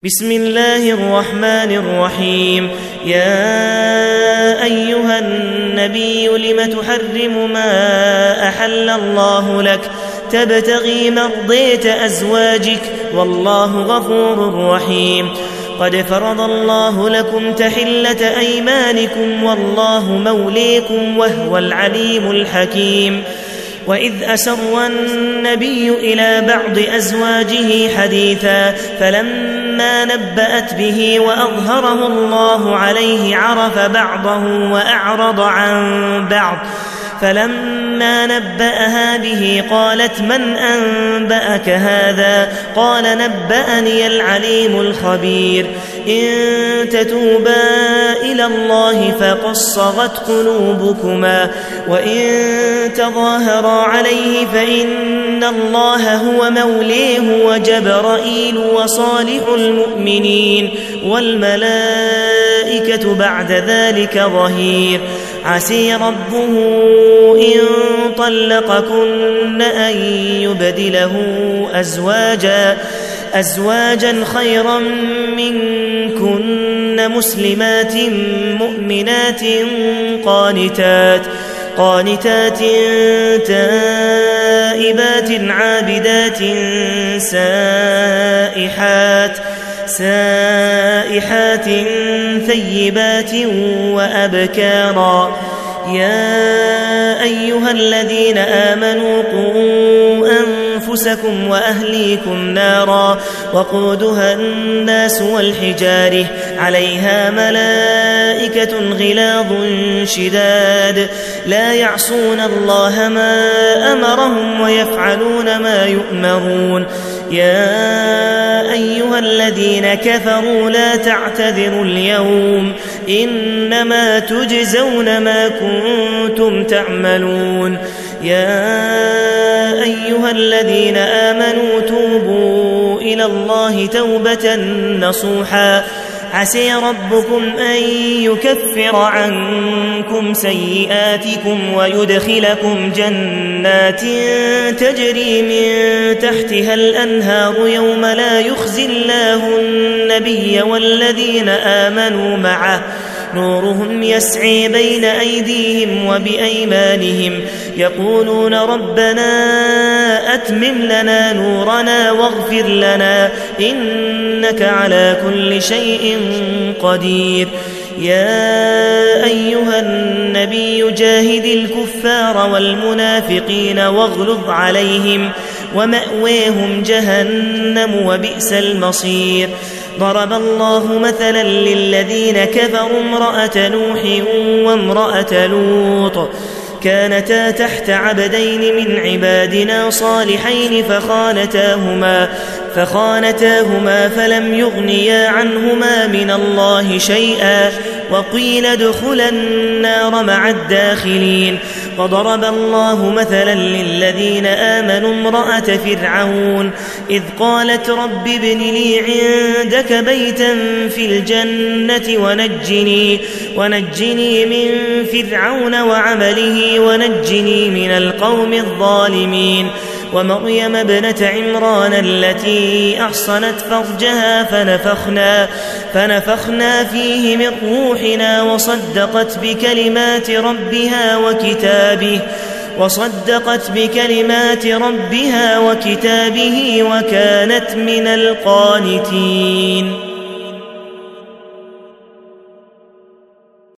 بسم الله الرحمن الرحيم. يا أيها النبي لم تحرم ما أحل الله لك تبتغي مرضية أزواجك والله غفور رحيم. قد فرض الله لكم تحلة أيمانكم والله موليكم وهو العليم الحكيم. وإذ أسر النبي إلى بعض أزواجه حديثا فلما نبأت به وأظهره الله عليه عرف بعضه وأعرض عن بعض فلما نبأها به قالت من أنبأك هذا؟ قال نبأني العليم الخبير. إن تتوبا إلى الله فقد صغت قلوبكما وإن تظاهرا عليه فإن الله هو موليه وجبرائيل وصالح المؤمنين والملائكة بعد ذلك ظهير. عسي ربه إن طلقكن أن يبدله أزواجا خيرا منكن مسلمات مؤمنات قانتات تائبات عابدات سائحات ثيبات وأبكارا. يا أيها الذين آمنوا قوا أنفسكم وأهليكم نارا وقودها الناس والحجارة عليها ملائكة غلاظ شداد لا يعصون الله ما أمرهم ويفعلون ما يؤمرون. يا أيها الذين كفروا لا تعتذروا اليوم إنما تجزون ما كنتم تعملون. يا أيها الذين آمنوا توبوا إلى الله توبة نصوحا عسى ربكم أن يكفر عنكم سيئاتكم ويدخلكم جنات تجري من تحتها الأنهار يوم لا يخزي الله النبي والذين آمنوا معه نورهم يسعي بين أيديهم وبأيمانهم يقولون ربنا أتمم لنا نورنا واغفر لنا إنك على كل شيء قدير. يا أيها النبي جاهد الكفار والمنافقين واغلظ عليهم ومأويهم جهنم وبئس المصير. ضرب الله مثلا للذين كفروا امرأة نوح وامرأة لوط كانتا تحت عبدين من عبادنا صالحين فخانتاهما فلم يغنيا عنهما من الله شيئا وقيل ادخلا النار مع الداخلين. وضرب الله مثلا للذين آمنوا امرأة فرعون إذ قالت رب ابن لي عندك بيتا في الجنة ونجني من فرعون وعمله ونجني من القوم الظالمين. ومريم ابنة عمران التي أحصنت فرجها فنفخنا فيه من روحنا وصدقت بكلمات ربها وكتابه وكانت من القانتين.